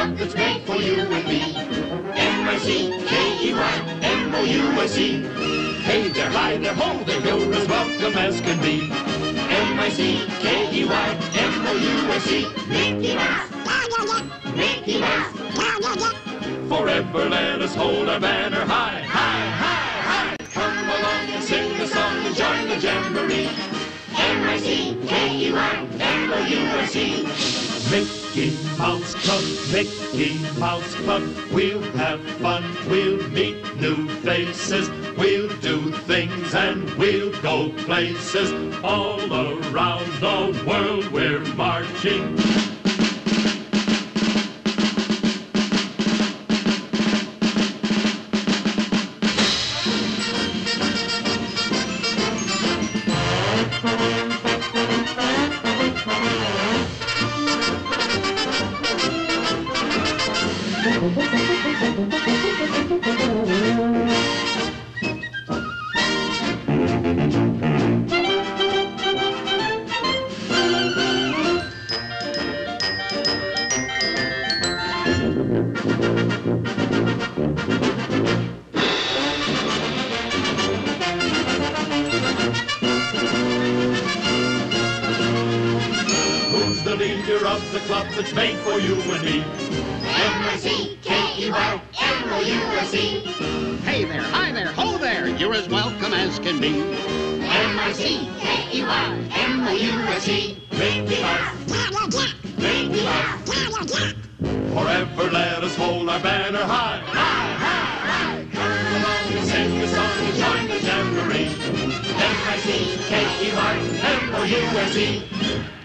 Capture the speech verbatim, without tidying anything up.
club that's made for you and me. M I C K E Y M O U S E. Hey there, hi there, ho there, you're as welcome as can be. M I C K E Y M O U S E. Mickey Mouse, Mickey Mouse. Forever let us hold our banner high, high, high, high. Come along and sing the song and join the jamboree. M I C K E Y M O U S E. Mickey Mouse Club, Mickey Mouse Club. We'll have fun, we'll meet new faces. We'll do things and we'll go places. All around the world we're marching. Who's the leader of the club that's made for you and me? M I C K E Y M O U S E. Hey there, hi there, ho there, you're as welcome as can be. M I C K E Y M O U S E. Mickey Mouse, Mickey Mouse. Forever let us hold our banner high, high, high, high. Come along and sing the song and join the jamboree. M I C K E Y M O U S E.